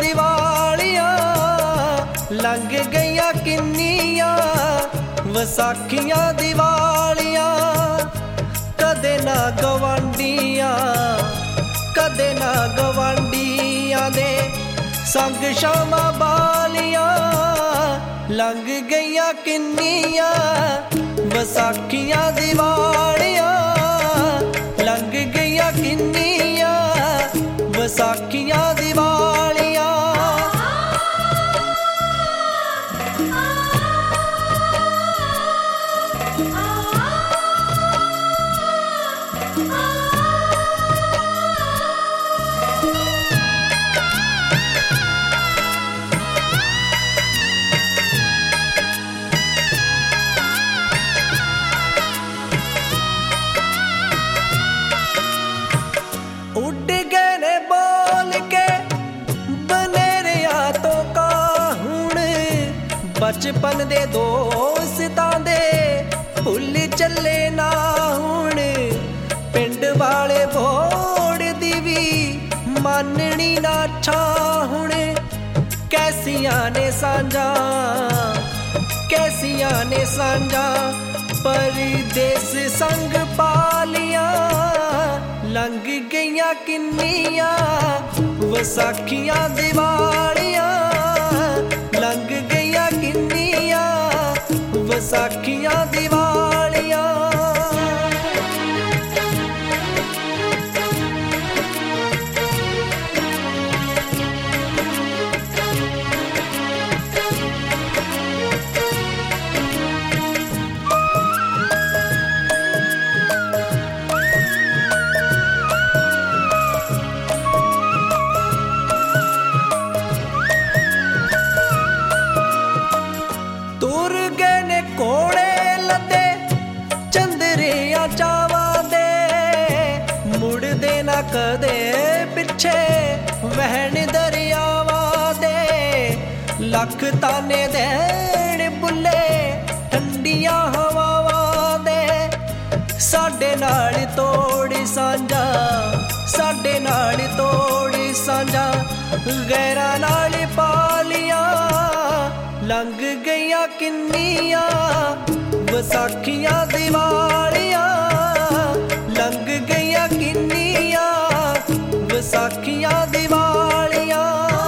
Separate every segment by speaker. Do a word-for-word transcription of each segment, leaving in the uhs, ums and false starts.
Speaker 1: दिवालियां लंघ गईयां किन्नियां वसाखियां दिवालियां कदे ना गवांडियां कदे ना गवांडियां दे संग शामा बालियां लंघ गईयां किन्नियां वसाखियां दिवालियां लंघ गईयां किन्नियां वसाखियां दिवालियां उड़ गए ने बोल के बनेरिया तो का हुण बचपन दे दोस्तां दे भुल चले ना हुण पिंड वाले भोड़ दी भी माननी ना छा हुण कैसियां ने सांझा कैसियां ने सांझा परदेस संग पालियां लंघ गईयां किन्नियां वसाखियां दिवालियां लंघ गईयां किन्नियां वसाखियां दिवालियां तुर गए ने कोड़े लदे चंदरिया चावा दे मुड़दे ना कदे पिछे वहन दरियावा दे लख ताने देण बुले ठंडियां हवावां दे साडे नाल तोड़ सांझा साडे नाल तोड़ सांझा गैरां नाल पालियां लंघ गईयां किन्नियां वसाखियां दिवालियां लंघ गईयां किन्नियां वसाखियां दिवालियां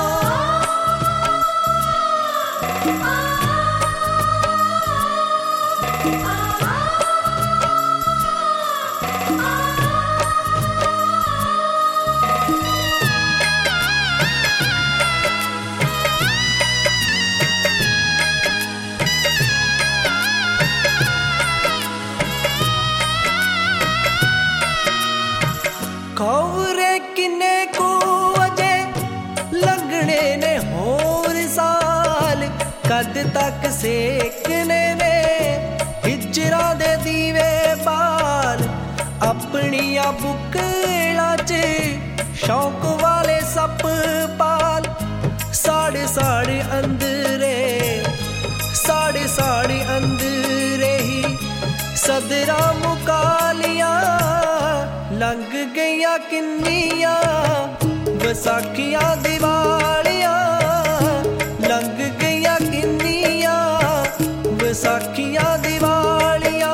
Speaker 1: खौरे किन्ने को अजे लगने ने होर साल कद तक सेकने ने हिजरा दे दीवे बाल अपनिया बुकला च शौक वाले सप पाल साढ़े साढ़े अंदरे साढ़े साढ़े अंदरे ही सदरा मुकालियां लंघ गईयां किन्नियां वसाखियां दिवालियां लंघ गईयां किन्नियां वसाखियां दिवालियां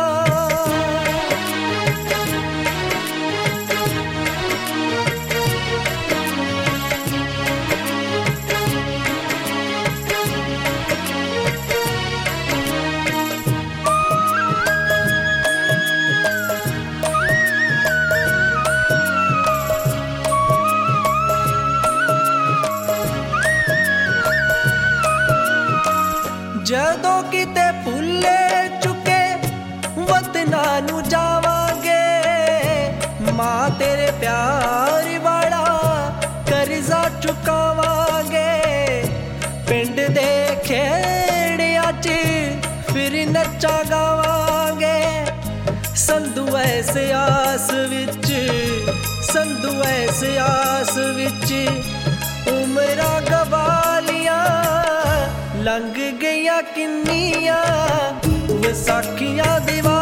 Speaker 1: ਜਦੋਂ ਕਿਤੇ ਭੁੱਲੇ ਚੁੱਕੇ ਵਤਨਾਂ ਨੂੰ ਜਾਵਾਂਗੇ ਮਾਂ ਤੇਰੇ ਪਿਆਰ ਵਾਲਾ ਕਰਜ਼ਾ ਚੁਕਾਵਾਂਗੇ ਪਿੰਡ ਦੇ ਖੇੜਿਆਂ 'ਚ ਫਿਰ ਨੱਚਾ ਗਾਵਾਂਗੇ ਸੰਧੂ ਐਸੇ ਆਸ ਵਿੱਚ ਸੰਧੂ ਐਸੇ ਆਸ ਵਿੱਚ ਉਮਰਾਂ ਗਵਾਲੀਆਂ लंघ गईयां किन्नियां वसाखियां दिवालियां